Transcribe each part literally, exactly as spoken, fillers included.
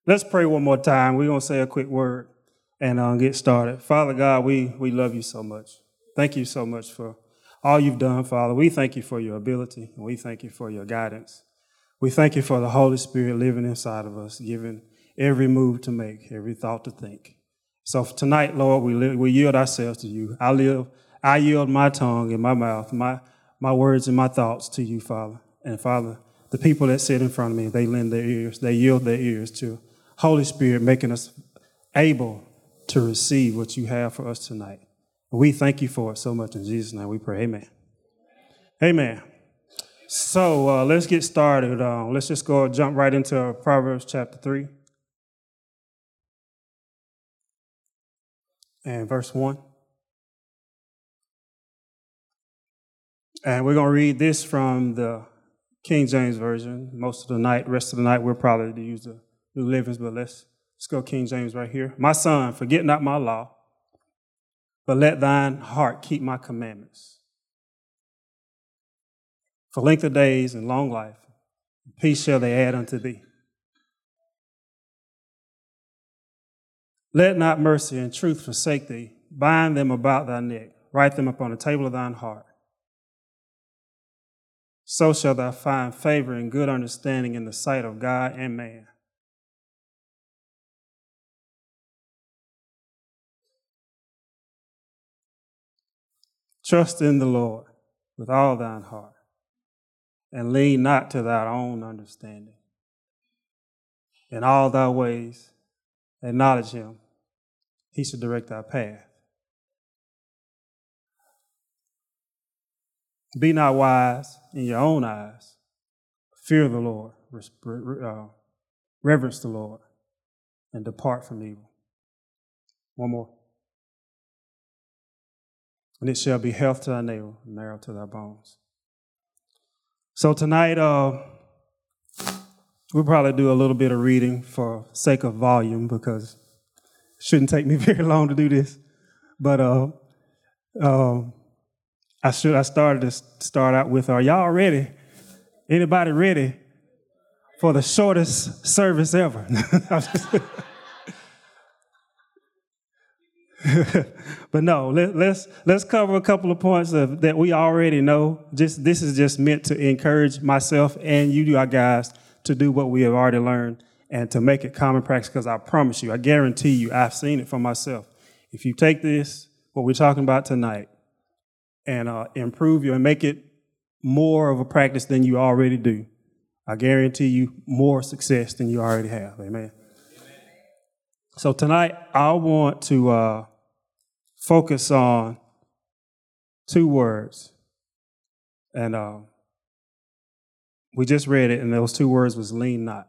Let's pray one more time. We're going to say a quick word and uh, get started. Father God, we, we love you so much. Thank you so much for all you've done, Father. We thank you for your ability, and we thank you for your guidance. We thank you for the Holy Spirit living inside of us, giving every move to make, every thought to think. So for tonight, Lord, we, li- we yield ourselves to you. I live, I yield my tongue and my mouth, my, my words and my thoughts to you, Father. And Father, the people that sit in front of me, they lend their ears, they yield their ears to Holy Spirit, making us able to receive what you have for us tonight. We thank you for it so much. In Jesus' name we pray. Amen. Amen. So uh, let's get started. Uh, let's just go jump right into Proverbs chapter three and verse one. And we're going to read this from the King James Version. Most of the night, rest of the night, we'll probably use the New Livings, but let's, let's go King James right here. My son, forget not my law, but let thine heart keep my commandments. For length of days and long life, peace shall they add unto thee. Let not mercy and truth forsake thee. Bind them about thy neck. Write them upon the table of thine heart. So shalt thou find favor and good understanding in the sight of God and man. Trust in the Lord with all thine heart, and lean not to thy own understanding. In all thy ways acknowledge him. He should direct thy path. Be not wise in your own eyes. Fear the Lord, uh, reverence the Lord, and depart from evil. One more. And it shall be health to thy neighbor, and marrow to thy bones. So tonight, uh, we'll probably do a little bit of reading for sake of volume, because it shouldn't take me very long to do this. But uh, uh, I should I started to start out with, are y'all ready? Anybody ready for the shortest service ever? But no, let, let's let's cover a couple of points of, that we already know. Just this is just meant to encourage myself and you, our guys, to do what we have already learned and to make it common practice. Because I promise you, I guarantee you, I've seen it for myself. If you take this, what we're talking about tonight, and uh, improve you and make it more of a practice than you already do, I guarantee you more success than you already have. Amen. Amen. So tonight, I want to uh, focus on two words. And uh, we just read it, and those two words was lean not.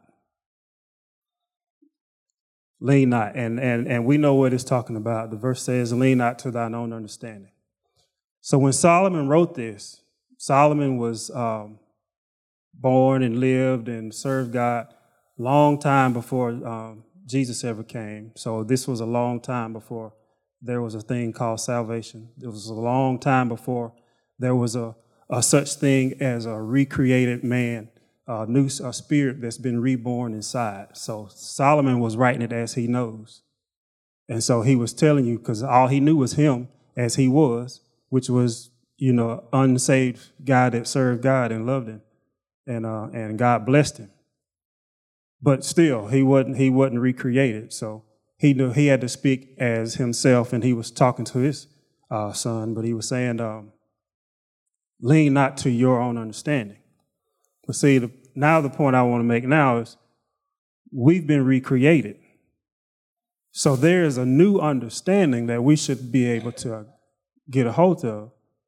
Lean not. And, and, and we know what it's talking about. The verse says, lean not to thine own understanding. So when Solomon wrote this, Solomon was um, born and lived and served God a long time before um, Jesus ever came. So this was a long time before there was a thing called salvation. It was a long time before there was a, a such thing as a recreated man, a new a spirit that's been reborn inside. So Solomon was writing it as he knows. And so he was telling you, because all he knew was him as he was, which was, you know, unsaved guy that served God and loved him, and uh, and God blessed him. But still, he wasn't he wasn't recreated. So he knew he had to speak as himself, and he was talking to his uh, son. But he was saying, um, "Lean not to your own understanding." But see, the, now the point I want to make now is we've been recreated. So there is a new understanding that we should be able to get a hold of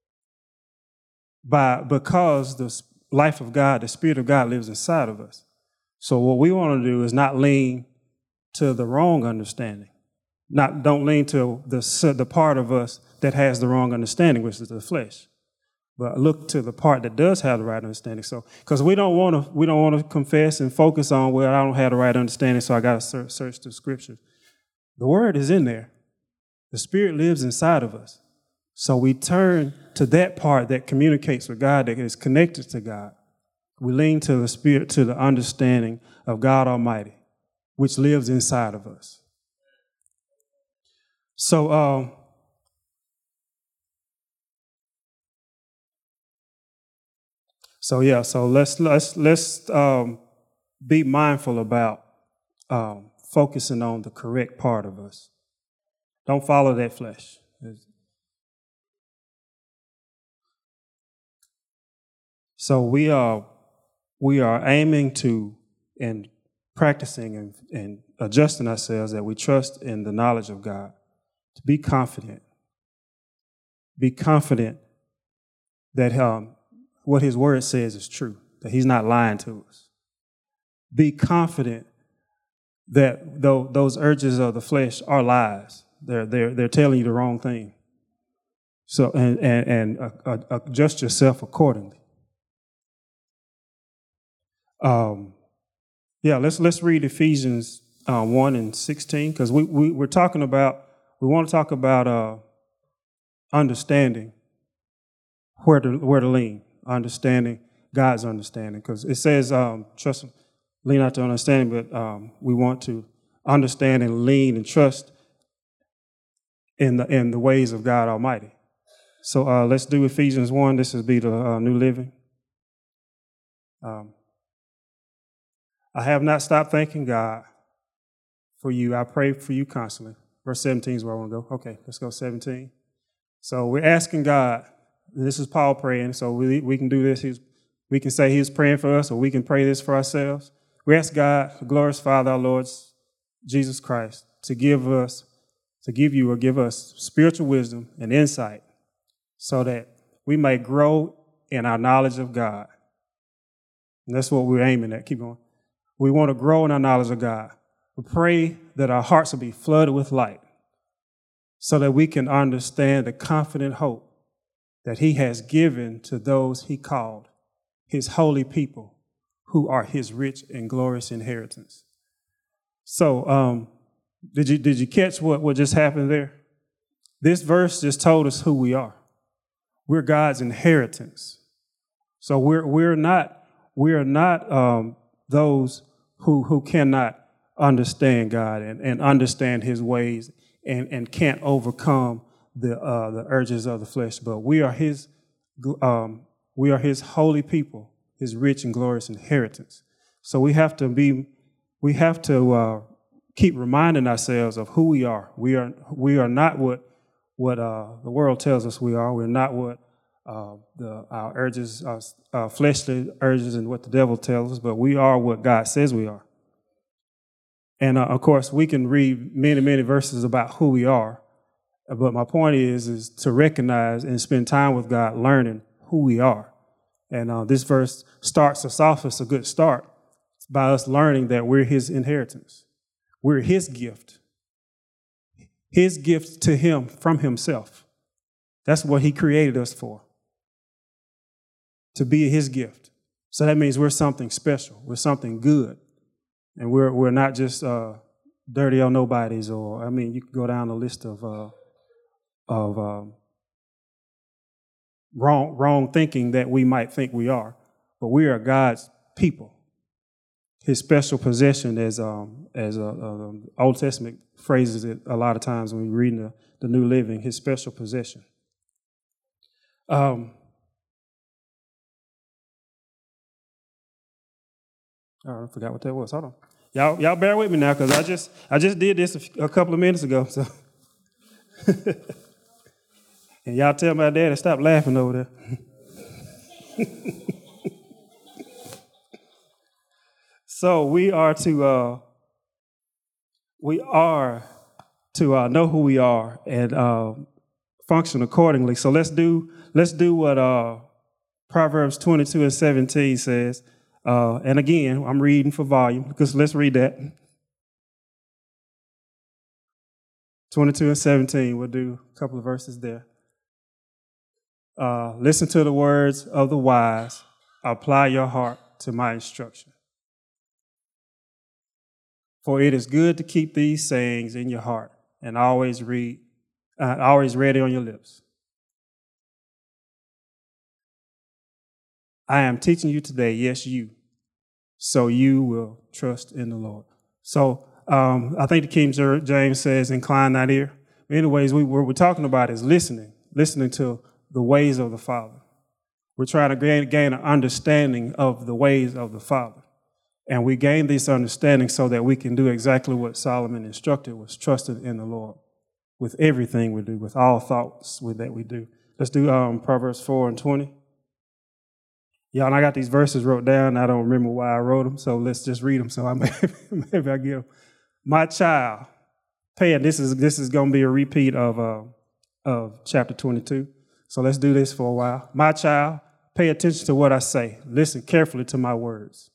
by because the life of God, the Spirit of God lives inside of us. So what we want to do is not lean to the wrong understanding. Not don't lean to the the part of us that has the wrong understanding, which is the flesh. But look to the part that does have the right understanding. So because we don't want to we don't want to confess and focus on, well, I don't have the right understanding, so I got to search, search the scriptures. The word is in there. The Spirit lives inside of us. So we turn to that part that communicates with God, that is connected to God. We lean to the Spirit, to the understanding of God Almighty. which lives inside of us. So, um, so yeah, so let's let's let's um, be mindful about um, focusing on the correct part of us. Don't follow that flesh. So we are we are aiming to and practicing and, and adjusting ourselves that we trust in the knowledge of God. To be confident. Be confident that um, what his word says is true, that he's not lying to us. Be confident that though those urges of the flesh are lies. They're, they're, they're telling you the wrong thing. So, and, and, and uh, uh, adjust yourself accordingly. Um, yeah, let's, let's read Ephesians uh, one and sixteen, because we, we, we're talking about, we want to talk about uh, understanding where to, where to lean, understanding God's understanding, because it says, um, trust, lean not to understanding, but um, we want to understand and lean and trust in the in the ways of God Almighty. So uh, let's do Ephesians one. This will be the uh, New Living. Um, I have not stopped thanking God for you. I pray for you constantly. Verse seventeen is where I want to go. Okay, let's go seventeen. So we're asking God, and this is Paul praying, so we, we can do this. He's, we can say he's praying for us, or we can pray this for ourselves. We ask God, the glorious Father, our Lord Jesus Christ, to give us, to give you or give us spiritual wisdom and insight so that we may grow in our knowledge of God. And that's what we're aiming at. Keep going. We want to grow in our knowledge of God. We pray that our hearts will be flooded with light so that we can understand the confident hope that he has given to those he called, his holy people, who are his rich and glorious inheritance. So, um, did you did you catch what, what just happened there? This verse just told us who we are. We're God's inheritance. So we're we're not we're not um, those who who cannot understand God and, and understand his ways and, and can't overcome the uh, the urges of the flesh. But we are his um, we are his holy people, his rich and glorious inheritance. So we have to be we have to uh, keep reminding ourselves of who we are. We are we are not what what uh, the world tells us we are. We're not what uh, the our urges, our, our fleshly urges, and what the devil tells us. But we are what God says we are. And uh, of course, we can read many many verses about who we are. But my point is is to recognize and spend time with God, learning who we are. And uh, this verse starts us off as a good start by us learning that we're his inheritance. We're his gift. His gift to him from himself. That's what he created us for. To be his gift. So that means we're something special. We're something good. And we're we're not just uh, dirty old nobodies, or, I mean, you can go down the list of uh, of um, wrong wrong thinking that we might think we are. But we are God's people. His special possession, as um, as uh, uh, Old Testament phrases it a lot of times when we read the, the New Living, his special possession. Um, oh, I forgot what that was. Hold on, y'all. Y'all bear with me now, because I just I just did this a, few, a couple of minutes ago. So, and y'all tell my dad to stop laughing over there. So we are to uh, we are to uh, know who we are and uh, function accordingly. So let's do let's do what uh, Proverbs twenty-two and seventeen says. Uh, and again, I'm reading for volume, because let's read that. twenty-two and seventeen. We'll do a couple of verses there. Uh, Listen to the words of the wise. Apply your heart to my instruction. For it is good to keep these sayings in your heart and always read, uh, always ready on your lips. I am teaching you today, yes, you, so you will trust in the Lord. So um, I think the King James says, incline that ear. Anyways, we, what we're talking about is listening, listening to the ways of the Father. We're trying to gain, gain an understanding of the ways of the Father. And we gain this understanding so that we can do exactly what Solomon instructed, was trusted in the Lord with everything we do, with all thoughts that we do. Let's do um, Proverbs four and twenty. Yeah, and I got these verses wrote down. I don't remember why I wrote them, so let's just read them. So I maybe, maybe I give my child. Pay it. This is this is going to be a repeat of uh, of chapter twenty-two. So let's do this for a while. My child, pay attention to what I say. Listen carefully to my words.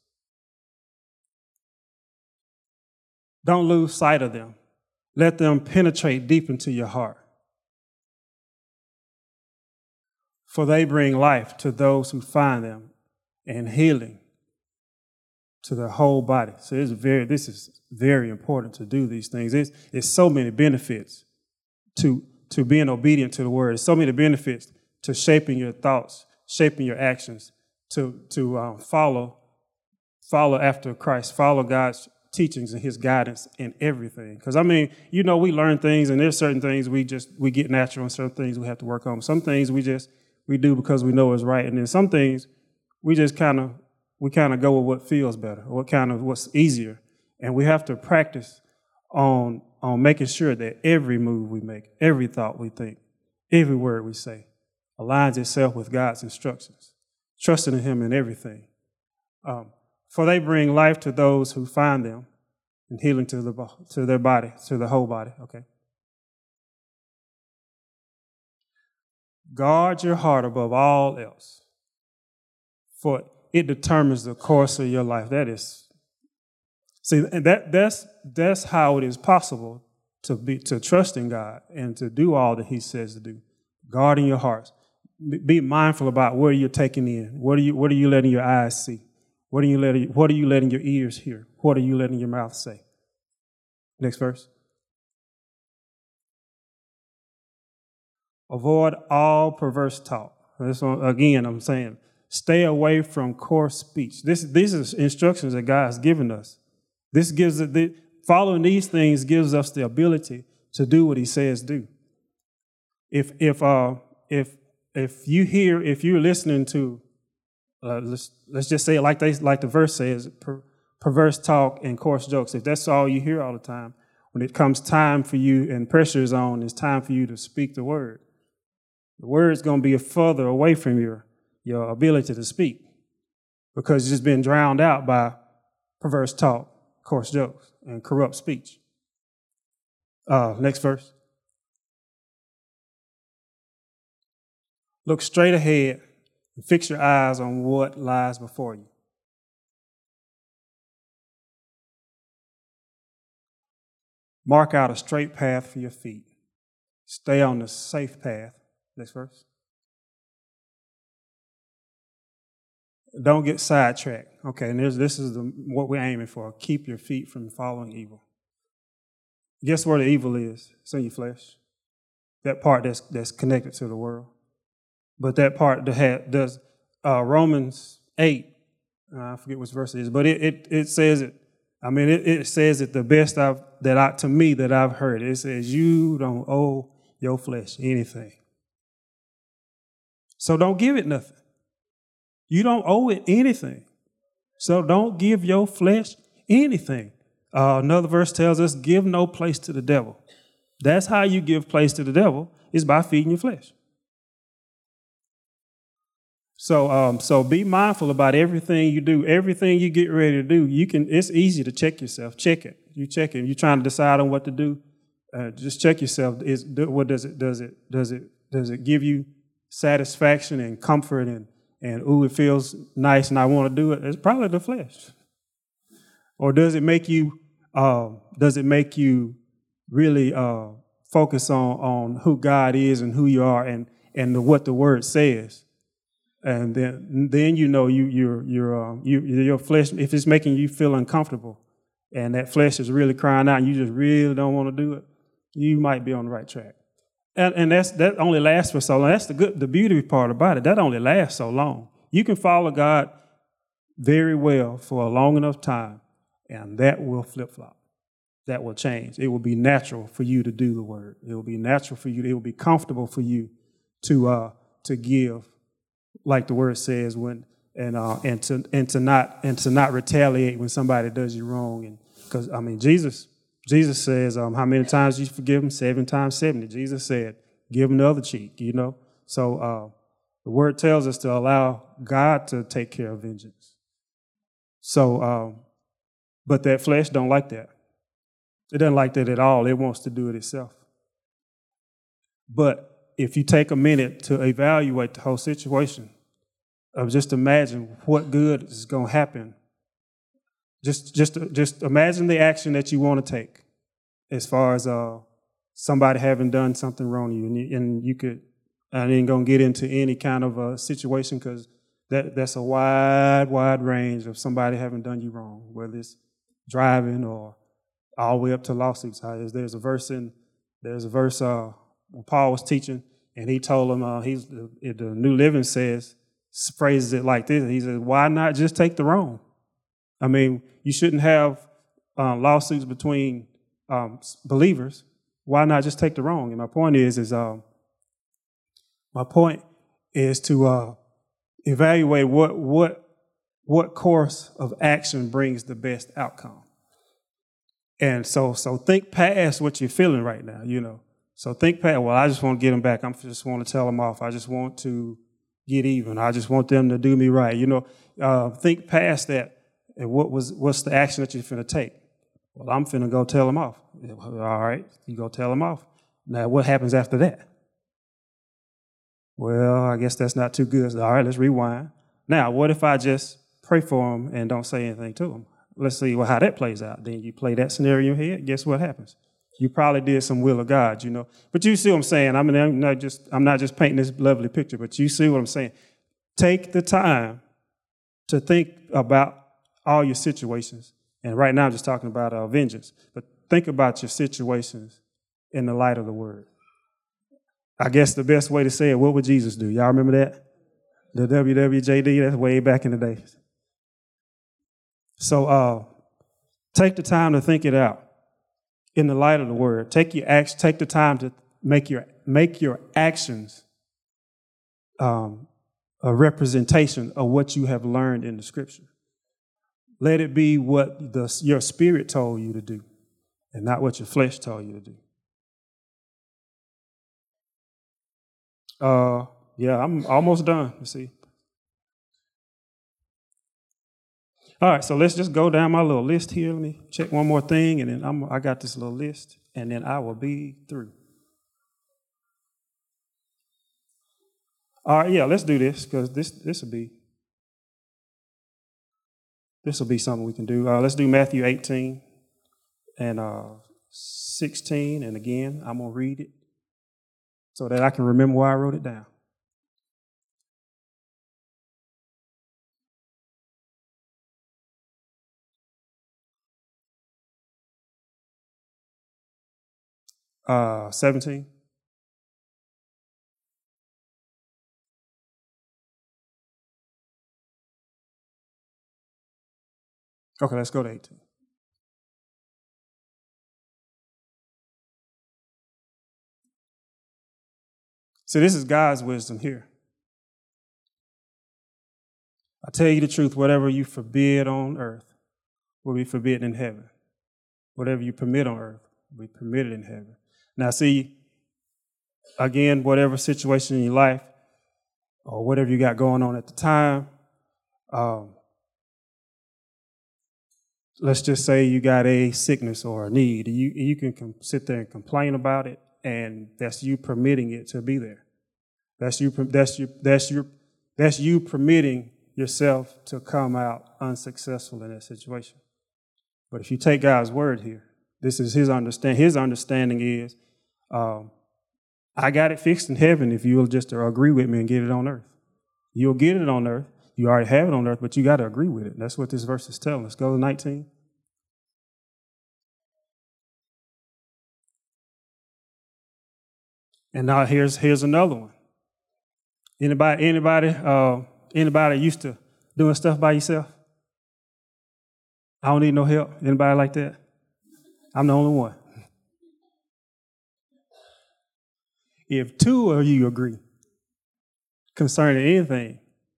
Don't lose sight of them. Let them penetrate deep into your heart. For they bring life to those who find them and healing to their whole body. So it's very, this is very important to do these things. It's, it's so many benefits to, to being obedient to the word. There's so many benefits to shaping your thoughts, shaping your actions, to, to um, follow, follow after Christ, follow God's teachings and his guidance in everything. Because, I mean, you know, we learn things, and there's certain things we just, we get natural, and certain things we have to work on. Some things we just, we do because we know it's right. And then some things we just kind of, we kind of go with what feels better, or what kind of, what's easier. And we have to practice on, on making sure that every move we make, every thought we think, every word we say aligns itself with God's instructions, trusting in him in everything. Um, For they bring life to those who find them and healing to the to their body, to the whole body. Okay. Guard your heart above all else, for it determines the course of your life. That is, see, and that that's that's how it is possible to be to trust in God and to do all that he says to do. Guarding your hearts. Be mindful about what you're taking in. What are you what are you letting your eyes see? What are you letting, what are you letting your ears hear? What are you letting your mouth say? Next verse. Avoid all perverse talk. This one, again, I'm saying, stay away from coarse speech. This, these are instructions that God has given us. This gives the, following these things gives us the ability to do what he says do. If if uh if if you hear if you're listening to Uh, let's let's just say it like they like the verse says, per, perverse talk and coarse jokes. If that's all you hear all the time, when it comes time for you and pressure is on, it's time for you to speak the word. The word's going to be further away from your your ability to speak because it's just been drowned out by perverse talk, coarse jokes, and corrupt speech. Uh, next verse. Look straight ahead. Fix your eyes on what lies before you. Mark out a straight path for your feet. Stay on the safe path. Next verse. Don't get sidetracked. Okay, and this is the, what we're aiming for. Keep your feet from following evil. Guess where the evil is? It's in your flesh. That part that's that's connected to the world. But that part that had, does uh, Romans eight, uh, I forget which verse it is, but it it, it says it. I mean, it, it says it the best I've that I to me that I've heard. It says you don't owe your flesh anything, so don't give it nothing. You don't owe it anything, so don't give your flesh anything. Uh, another verse tells us, "Give no place to the devil." That's how you give place to the devil, is by feeding your flesh. So, um, so be mindful about everything you do, everything you get ready to do. You can. It's easy to check yourself. Check it. You check it. You're trying to decide on what to do. Uh, just check yourself. Is what does it? Does it? Does it? Does it give you satisfaction and comfort and and ooh, it feels nice and I want to do it? It's probably the flesh. Or does it make you? Uh, does it make you really uh, focus on on who God is and who you are and and the, what the Word says? And then, then you know you you're you're um, you your flesh. If it's making you feel uncomfortable, and that flesh is really crying out, and you just really don't want to do it, you might be on the right track. And and that's that only lasts for so long. That's the good, the beauty part about it. That only lasts so long. You can follow God very well for a long enough time, and that will flip flop. that will change. It will be natural for you to do the word. It will be natural for you. It will be comfortable for you to uh, to give, like the word says, when and uh, and to and to not and to not retaliate when somebody does you wrong. And because I mean, Jesus Jesus says, um, how many times you forgive them? Seven times seventy. Jesus said, give them the other cheek. You know. So uh, the word tells us to allow God to take care of vengeance. So, um, but that flesh don't like that. It doesn't like that at all. It wants to do it itself. But if you take a minute to evaluate the whole situation, of just imagine what good is going to happen. Just, just, just imagine the action that you want to take, as far as uh, somebody having done something wrong to you, and you, and you could. I ain't gonna get into any kind of a situation because that that's a wide, wide range of somebody having done you wrong, whether it's driving or all the way up to lawsuits. There's a verse in there's a verse uh, when Paul was teaching, and he told him uh, he's the, the New Living says phrases it like this. He says, "Why not just take the wrong?" I mean, you shouldn't have uh, lawsuits between um, believers. Why not just take the wrong? And my point is, is um, my point is to uh, evaluate what what what course of action brings the best outcome. And so, so think past what you're feeling right now. You know, so think past. Well, I just want to get them back. I just want to tell them off. I just want to get even. I just want them to do me right. You know, uh, think past that. And what was what's the action that you're finna take? Well, I'm finna go tell them off. All right, you go tell them off. Now, what happens after that? Well, I guess that's not too good. All right, let's rewind. Now, what if I just pray for them and don't say anything to them? Let's see well, how that plays out. Then you play that scenario in your head. Guess what happens? You probably did some will of God, you know. But you see what I'm saying? I mean, I'm not just I'm not just painting this lovely picture, but you see what I'm saying? Take the time to think about all your situations. And right now I'm just talking about uh, vengeance. But think about your situations in the light of the word. I guess the best way to say it, what would Jesus do? Y'all remember that? The W W J D, that's way back in the days. So uh, take the time to think it out in the light of the word. Take your act, take the time to make your make your actions um, a representation of what you have learned in the scripture. Let it be what the, your spirit told you to do and not what your flesh told you to do. Uh, yeah, I'm almost done. Let's see. All right, so let's just go down my little list here. Let me check one more thing, and then I'm, I got this little list, and then I will be through. All right, yeah, let's do this because this this will be this will be something we can do. Uh, let's do Matthew eighteen and uh, sixteen, and again, I'm gonna read it so that I can remember why I wrote it down. Uh, seventeen. Okay, let's go to eighteen. So this is God's wisdom here. I tell you the truth, whatever you forbid on earth will be forbidden in heaven. Whatever you permit on earth will be permitted in heaven. Now see, again, whatever situation in your life or whatever you got going on at the time, um, let's just say you got a sickness or a need. You, you can com- sit there and complain about it, and that's you permitting it to be there. That's you. That's you. That's your. That's you permitting yourself to come out unsuccessful in that situation. But if you take God's word here, this is His understand. His understanding is, um, I got it fixed in heaven. If you'll just agree with me and get it on earth, you'll get it on earth. You already have it on earth, but you got to agree with it. That's what this verse is telling us. Go to nineteen. And now here's here's another one. Anybody, anybody, uh, anybody used to doing stuff by yourself? I don't need no help. Anybody like that? I'm the only one. If two of you agree concerning anything,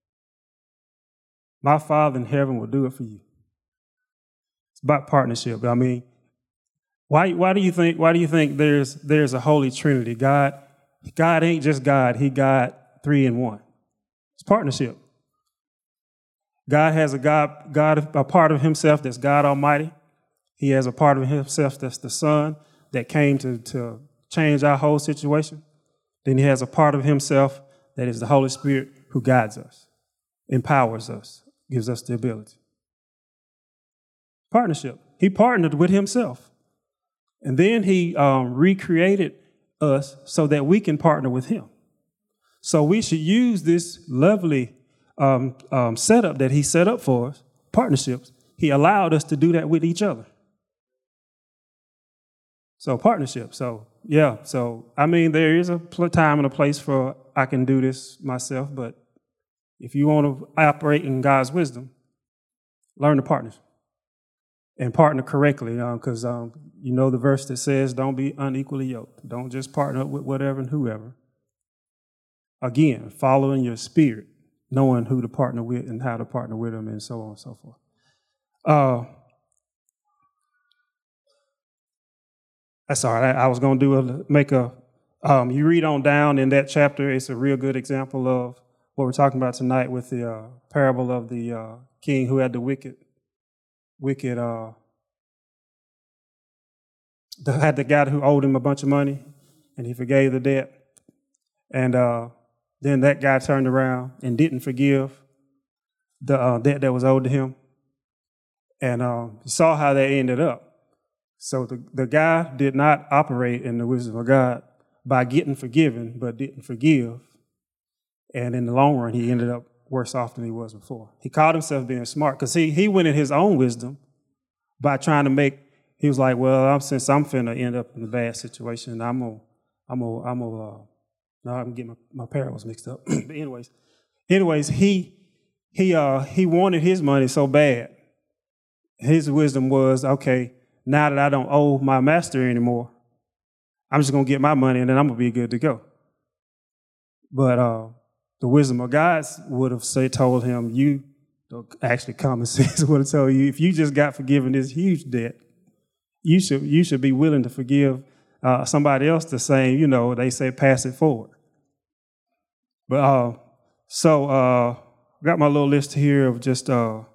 my Father in heaven will do it for you. It's about partnership. I mean, why why do you think why do you think there's there's a Holy Trinity? God, God ain't just God, He God three in one. It's partnership. God has a God, God, a part of Himself that's God Almighty. He has a part of Himself that's the Son that came to, to change our whole situation. Then He has a part of Himself that is the Holy Spirit who guides us, empowers us, gives us the ability. Partnership. He partnered with Himself. And then He um, recreated us so that we can partner with Him. So we should use this lovely um, um, setup that He set up for us, partnerships. He allowed us to do that with each other. So partnership. So, yeah. So, I mean, there is a time and a place for I can do this myself, but if you want to operate in God's wisdom, learn to partner and partner correctly, because um, um, you know the verse that says don't be unequally yoked. Don't just partner up with whatever and whoever. Again, following your spirit, knowing who to partner with and how to partner with them and so on and so forth. Uh, That's all right. I was going to do a make a. Um, you read on down in that chapter. It's a real good example of what we're talking about tonight with the uh, parable of the uh, king who had the wicked, wicked. Uh, the, had the guy who owed him a bunch of money, and he forgave the debt, and uh, then that guy turned around and didn't forgive the uh, debt that was owed to him, and uh, saw how that ended up. So the, the guy did not operate in the wisdom of God by getting forgiven, but didn't forgive. And in the long run, he ended up worse off than he was before. He called himself being smart because he, he went in his own wisdom by trying to make, he was like, well, I'm, since I'm finna end up in a bad situation, I'm going to, I'm going to, I'm going to, uh, no, I'm getting my, my parables mixed up. But anyways, anyways, he, he, uh, he wanted his money so bad. His wisdom was, okay, now that I don't owe my master anymore, I'm just going to get my money and then I'm going to be good to go. But uh, the wisdom of God would have say, told him, you, actually common sense would have told you, if you just got forgiven this huge debt, you should you should be willing to forgive uh, somebody else the same, you know, they say pass it forward. But uh, so uh, I got my little list here of just... Uh,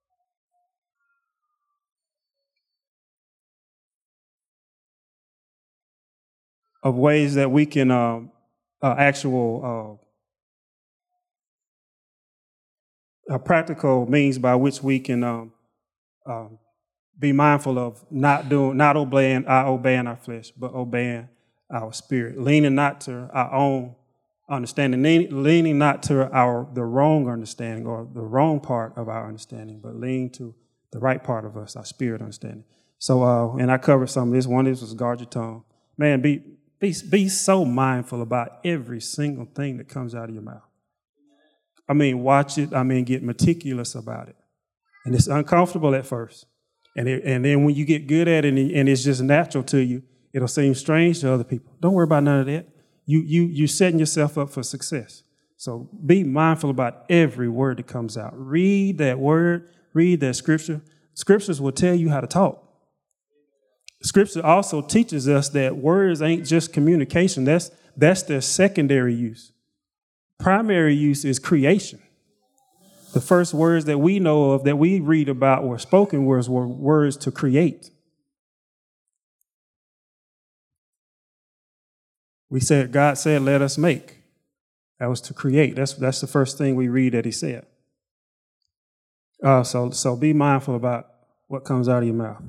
of ways that we can um, uh, actual uh, uh, practical means by which we can um, uh, be mindful of not doing, not obeying, uh, obeying our flesh, but obeying our spirit, leaning not to our own understanding, leaning, leaning not to our the wrong understanding or the wrong part of our understanding, but lean to the right part of us, our spirit understanding. So, uh, and I covered some of this. One of this was guard your tongue. Man, be Be, be so mindful about every single thing that comes out of your mouth. I mean, watch it. I mean, get meticulous about it. And it's uncomfortable at first. And it, and then when you get good at it and, and it's just natural to you, it'll seem strange to other people. Don't worry about none of that. You, you, you're setting yourself up for success. So be mindful about every word that comes out. Read that word. Read that scripture. Scriptures will tell you how to talk. Scripture also teaches us that words ain't just communication. That's that's their secondary use. Primary use is creation. The first words that we know of, that we read about, were spoken words, were words to create. We said, God said, let us make. That was to create. That's that's the first thing we read that He said. Uh, so so be mindful about what comes out of your mouth.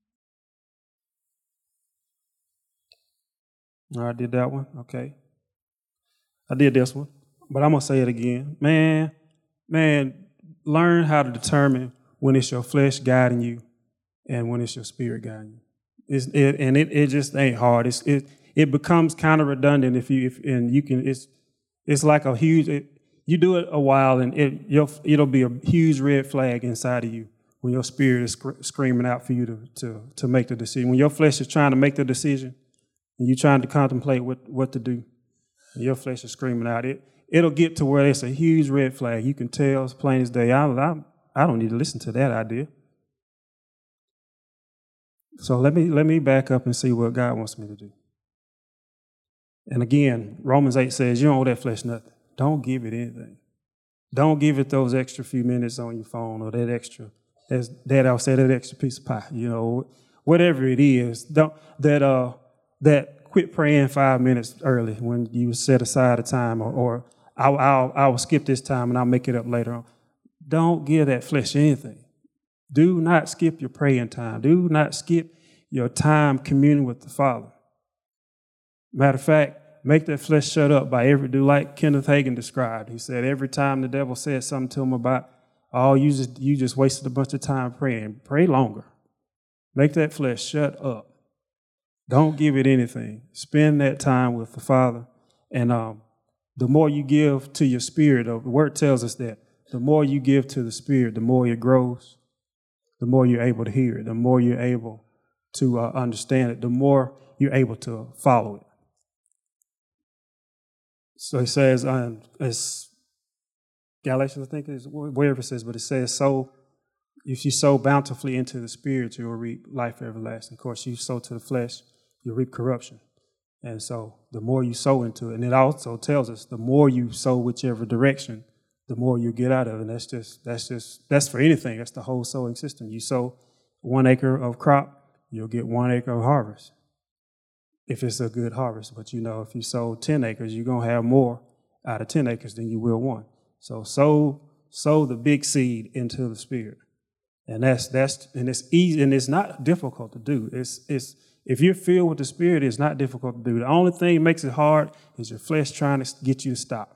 All right, I did that one. Okay. I did this one, but I'm going to say it again. Man, man, learn how to determine when it's your flesh guiding you and when it's your spirit guiding you. It's, it, and it, it just ain't hard. It's, it it becomes kind of redundant if you, if, and you can, it's it's like a huge, it, you do it a while and it, you'll, it'll be a huge red flag inside of you when your spirit is sc- screaming out for you to, to, to make the decision. When your flesh is trying to make the decision and you're trying to contemplate what, what to do, and your flesh is screaming out, it, it'll get to where it's a huge red flag. You can tell as plain as day, I, I, I don't need to listen to that idea. So let me let me back up and see what God wants me to do. And again, Romans eight says, you don't owe that flesh nothing. Don't give it anything. Don't give it those extra few minutes on your phone or that extra, as Dad I'll say, that extra piece of pie, you know, whatever it is. Don't, that uh that quit praying five minutes early when you set aside a time, or, or I'll, I'll I'll skip this time and I'll make it up later on. Don't give that flesh anything. Do not skip your praying time. Do not skip your time communing with the Father. Matter of fact, make that flesh shut up by every, do like Kenneth Hagin described. He said every time the devil said something to him about, oh, you just, you just wasted a bunch of time praying, pray longer. Make that flesh shut up. Don't give it anything. Spend that time with the Father. And um, the more you give to your spirit, the word tells us that, the more you give to the spirit, the more it grows. The more you're able to hear it, the more you're able to uh, understand it, the more you're able to follow it. So it says, um, it's Galatians, I think it is, wherever it says, but it says, so if you sow bountifully into the spirit, you'll reap life everlasting. Of course, you sow to the flesh, you'll reap corruption. And so the more you sow into it, and it also tells us the more you sow whichever direction, the more you get out of it. And that's just, that's just, that's for anything. That's the whole sowing system. You sow one acre of crop, you'll get one acre of harvest, if it's a good harvest. But you know, if you sow ten acres, you're going to have more out of ten acres than you will one. So sow, sow the big seed into the spirit. And that's, that's, and it's easy, and it's not difficult to do. It's, it's, if you're filled with the spirit, it's not difficult to do. The only thing that makes it hard is your flesh trying to get you to stop.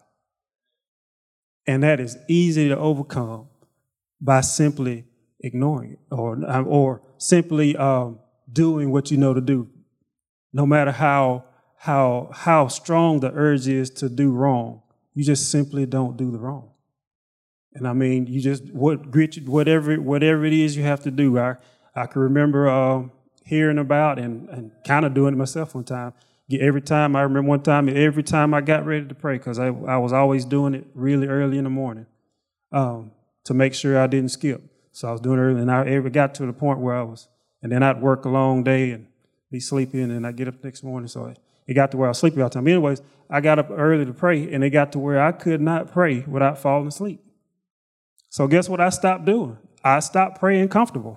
And that is easy to overcome by simply ignoring it, or or simply um, doing what you know to do. No matter how how how strong the urge is to do wrong, you just simply don't do the wrong. And I mean, you just what grit whatever whatever it is you have to do. I I can remember uh, hearing about and and kind of doing it myself one time. Every time, I remember one time, every time I got ready to pray, because I, I was always doing it really early in the morning um, to make sure I didn't skip. So I was doing it early, and I ever got to the point where I was, and then I'd work a long day and be sleepy, and then I'd get up the next morning. So it, it got to where I was sleepy all the time. Anyways, I got up early to pray, and it got to where I could not pray without falling asleep. So guess what I stopped doing? I stopped praying comfortable.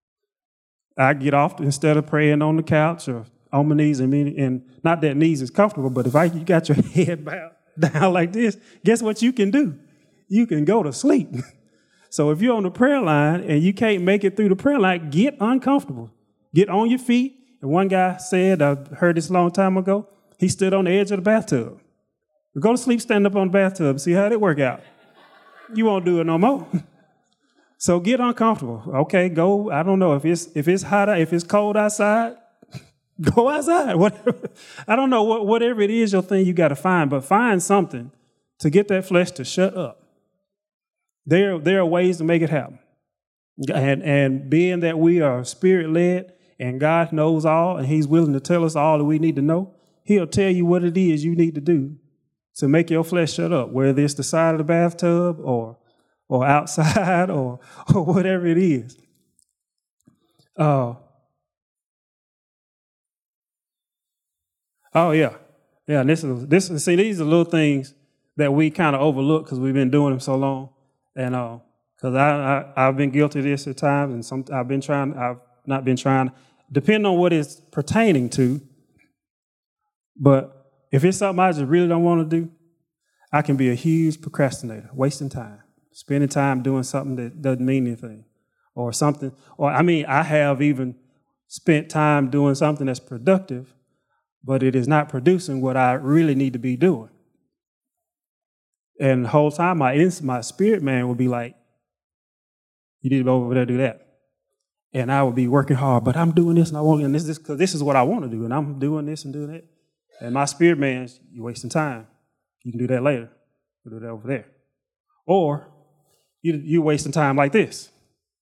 I get off, instead of praying on the couch or on my knees, and, and not that knees is comfortable, but if I you got your head bowed down like this, guess what you can do? You can go to sleep. So if you're on the prayer line and you can't make it through the prayer line, get uncomfortable. Get on your feet. And one guy said, I heard this a long time ago, he stood on the edge of the bathtub. Go to sleep, stand up on the bathtub, see how it work out. You won't do it no more. So get uncomfortable. Okay, go, I don't know, if it's if it's hot, if it's cold outside, go outside. Whatever. I don't know, what, whatever it is, your thing you got to find, but find something to get that flesh to shut up. There, there are ways to make it happen. And, and being that we are spirit-led and God knows all and he's willing to tell us all that we need to know, he'll tell you what it is you need to do to make your flesh shut up, whether it's the side of the bathtub or, or outside or, or whatever it is. Uh, Oh, yeah. Yeah, and this is, this is, see, these are little things that we kind of overlook because we've been doing them so long. And because uh, I, I, I've been guilty of this at times, and some I've been trying, I've not been trying, depending on what it's pertaining to. But if it's something I just really don't want to do, I can be a huge procrastinator, wasting time, spending time doing something that doesn't mean anything, or something. Or, I mean, I have even spent time doing something that's productive, but it is not producing what I really need to be doing. And the whole time, my my spirit man will be like, you need to go over there, do that. And I will be working hard, but I'm doing this and I want, and this is because this is what I want to do, and I'm doing this and doing that. And my spirit man, you're wasting time. You can do that later. You do that over there. Or you, you're wasting time like this.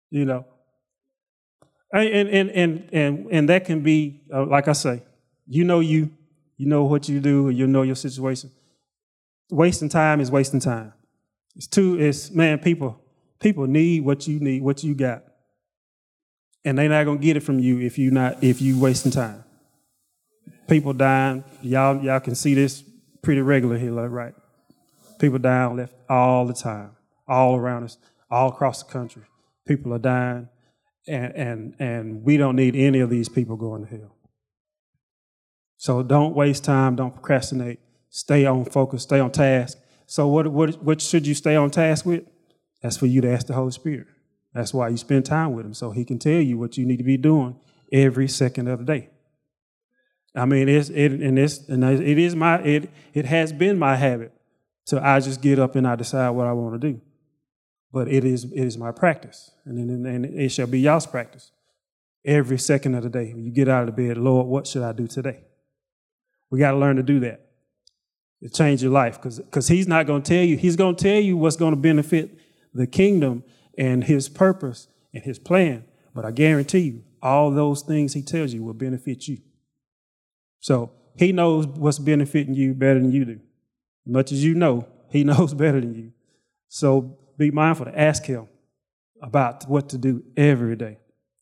You know, and and and and and that can be uh, like I say, you know you, you know what you do, or you know your situation. Wasting time is wasting time. It's too. It's man, people people need what you need, what you got, and they're not gonna get it from you if you not if you wasting time. People dying. Y'all y'all can see this pretty regular here, like, right? People dying left all the time, all around us, all across the country. People are dying, and and and we don't need any of these people going to hell. So don't waste time. Don't procrastinate. Stay on focus. Stay on task. So what what what should you stay on task with? That's for you to ask the Holy Spirit. That's why you spend time with Him, so He can tell you what you need to be doing every second of the day. I mean, it's it and it's and it is my it it has been my habit to I just get up and I decide what I want to do. But it is it is my practice, and and, and it shall be y'all's practice every second of the day. When you get out of bed, Lord, what should I do today? We got to learn to do that. It change your life, because because He's not going to tell you. He's going to tell you what's going to benefit the kingdom and His purpose and His plan. But I guarantee you, all those things He tells you will benefit you. So He knows what's benefiting you better than you do. As much as you know, He knows better than you. So be mindful to ask Him about what to do every day.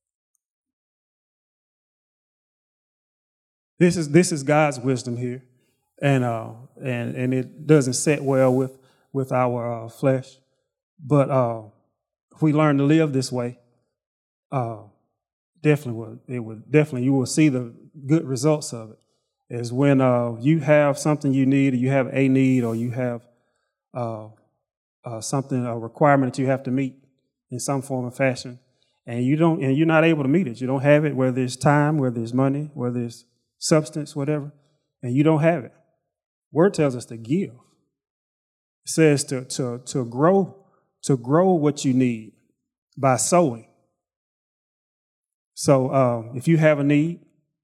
This is this is God's wisdom here, and uh, and and it doesn't set well with with our uh, flesh. But uh, if we learn to live this way, uh, definitely will it would definitely you will see the good results of it. Is when uh, you have something you need, or you have a need, or you have uh, uh, something a requirement that you have to meet in some form or fashion, and you don't and you're not able to meet it. You don't have it, whether it's time, whether it's money, whether it's substance, whatever, and you don't have it. Word tells us to give. It says to to to grow to grow what you need by sowing. So um, if you have a need,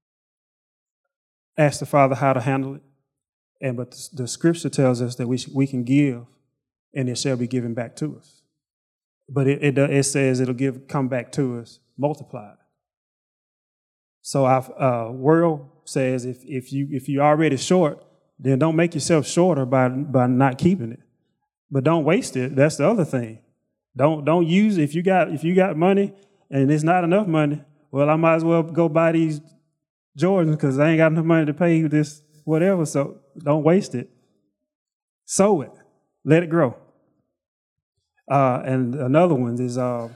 ask the Father how to handle it. And but the, the Scripture tells us that we sh- we can give, and it shall be given back to us. But it it, it says it'll give come back to us multiplied. So our uh, world says if if you if you're already short, then don't make yourself shorter by by not keeping it. But don't waste it. That's the other thing. Don't don't use if you got if you got money and it's not enough money. Well, I might as well go buy these Jordans because I ain't got enough money to pay you this whatever. So don't waste it. Sow it. Let it grow. Uh, and another one is. Uh,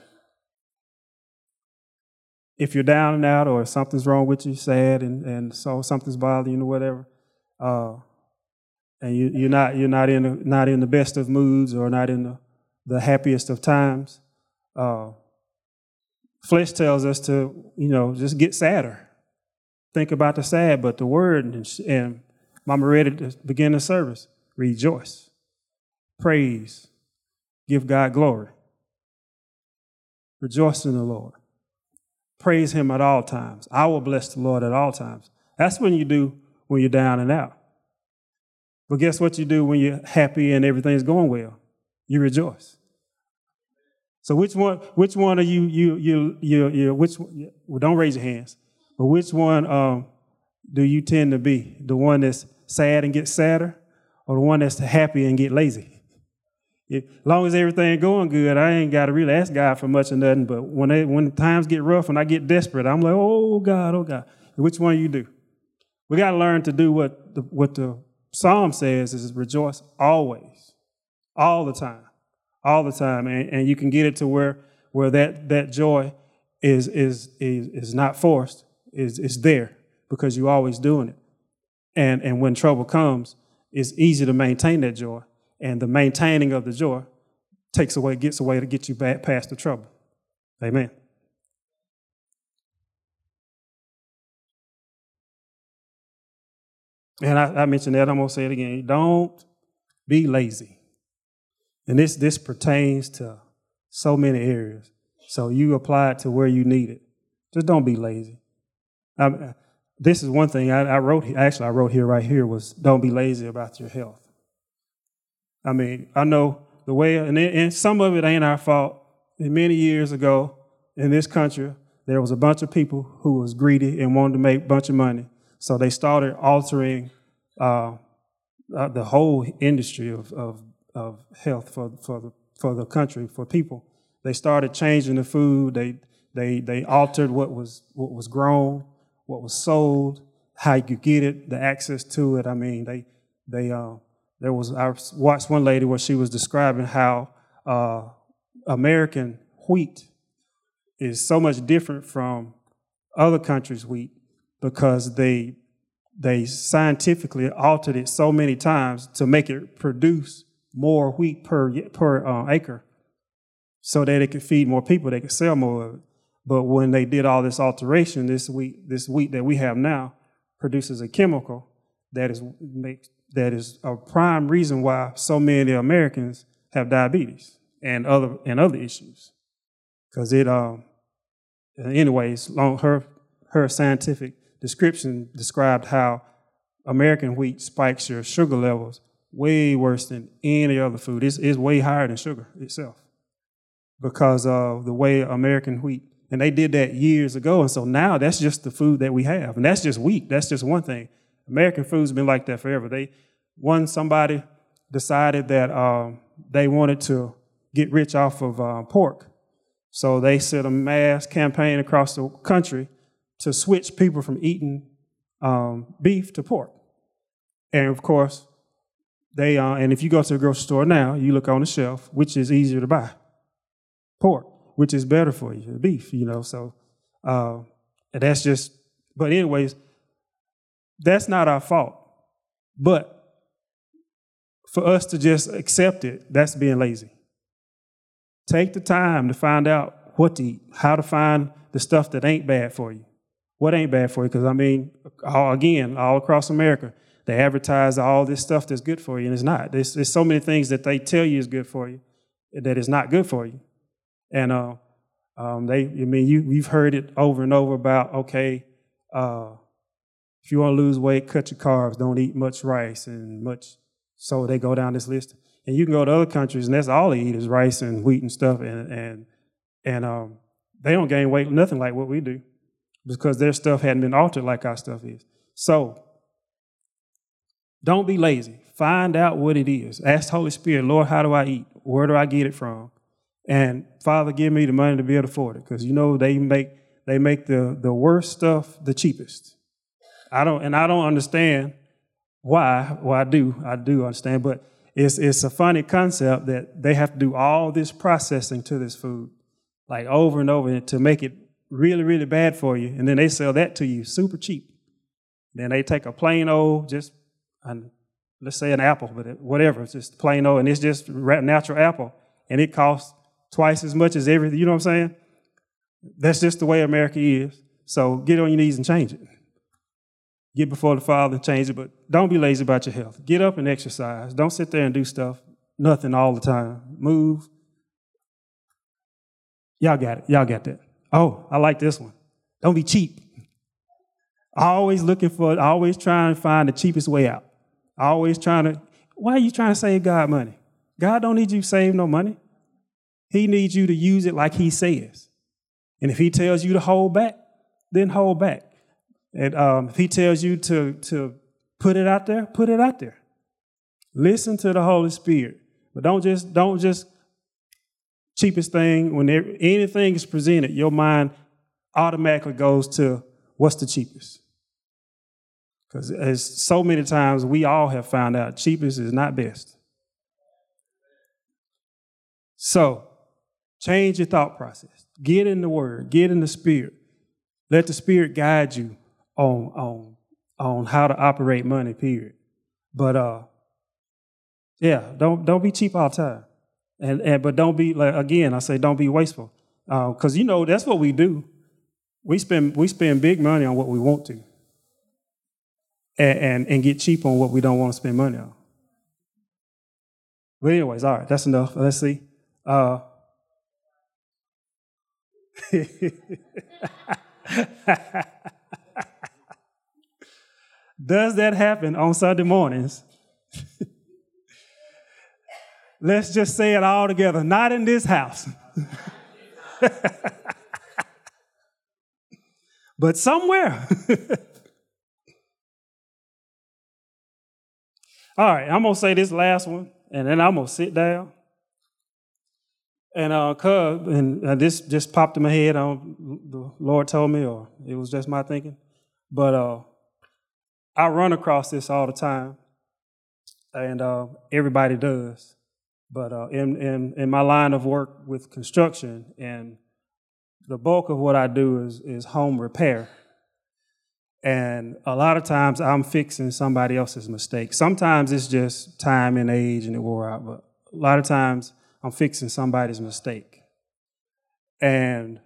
If you're down and out, or something's wrong with you, sad, and, and so something's bothering you or whatever, uh, and you, you're not you're not in the, not in the best of moods or not in the, the happiest of times, uh, flesh tells us to you know just get sadder, think about the sad. But the word and, and Mama read it at the beginning of service: rejoice, praise, give God glory, rejoice in the Lord. Praise Him at all times. I will bless the Lord at all times. That's when you do when you're down and out. But guess what you do when you're happy and everything's going well? You rejoice. So which one? Which one are you? You you you you? Which? Well, don't raise your hands. But which one um, do you tend to be? The one that's sad and gets sadder, or the one that's happy and get lazy? As long as everything going good, I ain't got to really ask God for much or nothing. But when they, when times get rough and I get desperate, I'm like, oh, God, oh, God. Which one you do? We got to learn to do what the, what the Psalm says is rejoice always, all the time, all the time. And, and you can get it to where where that that joy is is is, is not forced, is is there because you're always doing it. And, and when trouble comes, it's easy to maintain that joy. And the maintaining of the joy takes away, gets away to get you back past the trouble. Amen. And I, I mentioned that, I'm going to say it again. Don't be lazy. And this, this pertains to so many areas. So you apply it to where you need it. Just don't be lazy. I, this is one thing I, I wrote, actually I wrote here right here was don't be lazy about your health. I mean, I know the way, and, it, and some of it ain't our fault. And many years ago, in this country, there was a bunch of people who was greedy and wanted to make a bunch of money. So they started altering uh, uh, the whole industry of, of, of health for, for, the, for the country, for people. They started changing the food. They, they, they altered what was, what was grown, what was sold, how you could get it, the access to it. I mean, they, they, uh, there was, I watched one lady where she was describing how uh, American wheat is so much different from other countries' wheat because they they scientifically altered it so many times to make it produce more wheat per per uh, acre, so that it could feed more people, they could sell more of it. But when they did all this alteration, this wheat this wheat that we have now produces a chemical that is makes that is a prime reason why so many Americans have diabetes and other and other issues, because it um. Anyways, long, her her scientific description described how American wheat spikes your sugar levels way worse than any other food. It's, it's way higher than sugar itself because of the way American wheat, and they did that years ago, and so now that's just the food that we have, and that's just wheat. That's just one thing. American food's been like that forever. They one somebody decided that um, they wanted to get rich off of uh, pork. So they set a mass campaign across the country to switch people from eating um, beef to pork. And of course, they uh, and if you go to the grocery store now, you look on the shelf, which is easier to buy? Pork, which is better for you, beef, you know. So uh, and that's just, but anyways, that's not our fault. But for us to just accept it, that's being lazy. Take the time to find out what to eat, how to find the stuff that ain't bad for you. What ain't bad for you? Because, I mean, all, again, all across America, they advertise all this stuff that's good for you, and it's not. There's, there's so many things that they tell you is good for you that is not good for you. And uh, um, they, I mean, you, you've heard it over and over about, okay, uh, if you want to lose weight, cut your carbs, don't eat much rice and much. So they go down this list. And you can go to other countries, and that's all they eat is rice and wheat and stuff, and and and um, they don't gain weight, nothing like what we do, because their stuff hadn't been altered like our stuff is. So don't be lazy. Find out what it is. Ask the Holy Spirit, Lord, how do I eat? Where do I get it from? And Father, give me the money to be able to afford it, because you know they make they make the the worst stuff the cheapest. I don't, and I don't understand why. Well, I do, I do understand, but. It's, it's a funny concept that they have to do all this processing to this food, like over and over, to make it really, really bad for you. And then they sell that to you super cheap. Then they take a plain old, just, um, let's say an apple, but whatever, it's just plain old, and it's just natural apple, and it costs twice as much as everything, you know what I'm saying? That's just the way America is. So get on your knees and change it. Get before the Father and change it, but don't be lazy about your health. Get up and exercise. Don't sit there and do stuff, nothing all the time. Move. Y'all got it. Y'all got that. Oh, I like this one. Don't be cheap. Always looking for, always trying to find the cheapest way out. Always trying to, why are you trying to save God money? God don't need you to save no money. He needs you to use it like he says. And if he tells you to hold back, then hold back. And um, if he tells you to, to put it out there, put it out there. Listen to the Holy Spirit. But don't just, don't just, cheapest thing, when there, anything is presented, your mind automatically goes to what's the cheapest. Because as so many times we all have found out, cheapest is not best. So change your thought process. Get in the Word. Get in the Spirit. Let the Spirit guide you on, on, on how to operate money, period. But uh, yeah, don't don't be cheap all the time. And, and but don't be, like, again, I say don't be wasteful. Because, uh, you know, that's what we do. We spend we spend big money on what we want to. And, and, and get cheap on what we don't want to spend money on. But anyways, all right, that's enough. Let's see. Uh, Does that happen on Sunday mornings? Let's just say it all together. Not in this house. But somewhere. All right, I'm going to say this last one, and then I'm going to sit down. And uh, cuz, and uh, this just popped in my head. I don't, the Lord told me, or it was just my thinking. But uh, I run across this all the time, and uh, everybody does. But uh, in, in in my line of work with construction, and the bulk of what I do is is home repair. And a lot of times I'm fixing somebody else's mistake. Sometimes it's just time and age and it wore out, but a lot of times I'm fixing somebody's mistake. And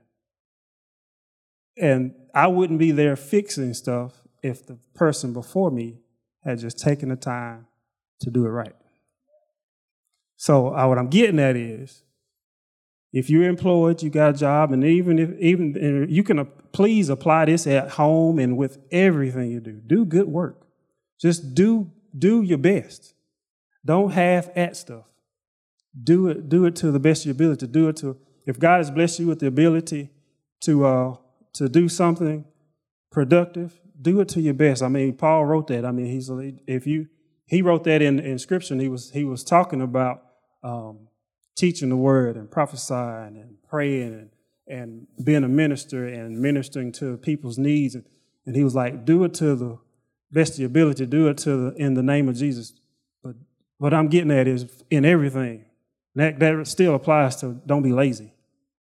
and I wouldn't be there fixing stuff if the person before me had just taken the time to do it right. So uh, what I'm getting at is, if you're employed, you got a job, and even if even and you can uh, please apply this at home and with everything you do. Do good work. Just do do your best. Don't half-at stuff. Do it. Do it to the best of your ability. Do it to. If God has blessed you with the ability to uh, to do something productive, do it to your best. I mean, Paul wrote that. I mean, he's if you he wrote that in in Scripture. And he was he was talking about. Um, teaching the word and prophesying and praying and, and being a minister and ministering to people's needs. And, and he was like, do it to the best of your ability, do it to the, in the name of Jesus. But what I'm getting at is in everything. That, that still applies to don't be lazy.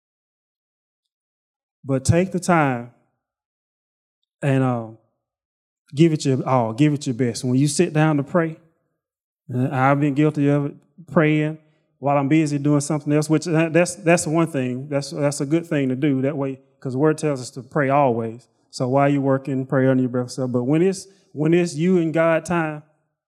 But take the time and uh, give it your all, give it your best. When you sit down to pray, and I've been guilty of it, praying, while I'm busy doing something else, which that's that's one thing. That's that's a good thing to do that way, because the word tells us to pray always. So while you're working, pray under your breath. So, but when it's when it's you and God time,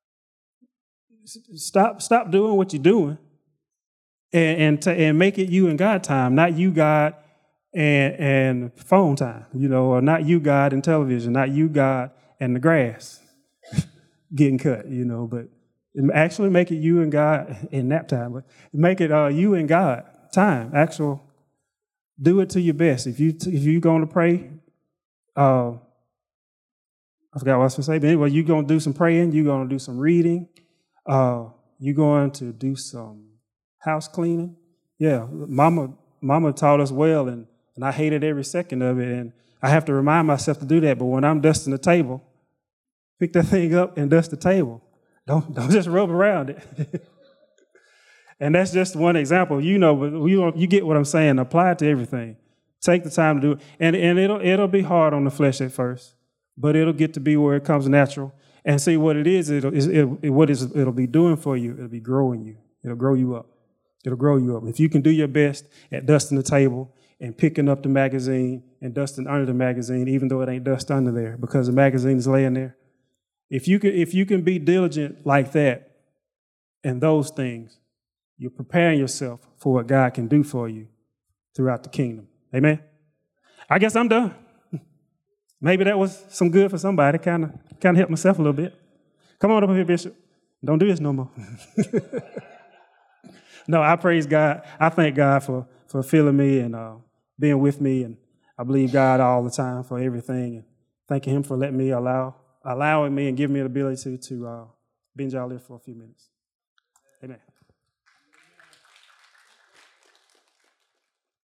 stop stop doing what you're doing, and and, to, and make it you and God time, not you God and and phone time, you know, or not you God and television, not you God and the grass getting cut, you know, but. Actually make it you and God in nap time, but make it uh, you and God time. Actual, do it to your best. If you if you're going to pray, uh, I forgot what I was going to say, but anyway, you're going to do some praying. You're going to do some reading. Uh, you're going to do some house cleaning. Yeah, Mama Mama taught us well, and and I hated every second of it, and I have to remind myself to do that. But when I'm dusting the table, pick that thing up and dust the table. Don't, don't just rub around it. And that's just one example. You know, but you, you get what I'm saying. Apply it to everything. Take the time to do it. And, and it'll, it'll be hard on the flesh at first, but it'll get to be where it comes natural. And see what it is, it'll, it'll, it, what is, it'll be doing for you. It'll be growing you. It'll grow you up. It'll grow you up. If you can do your best at dusting the table and picking up the magazine and dusting under the magazine, even though it ain't dust under there because the magazine is laying there, If you can, if you can be diligent like that in those things, you're preparing yourself for what God can do for you throughout the kingdom. Amen? I guess I'm done. Maybe that was some good for somebody. Kind of kind of helped myself a little bit. Come on up here, Bishop. Don't do this no more. No, I praise God. I thank God for, for filling me and uh, being with me. And I believe God all the time for everything. And thanking him for letting me allow allowing me and giving me the ability to, to uh, binge out there for a few minutes. Amen.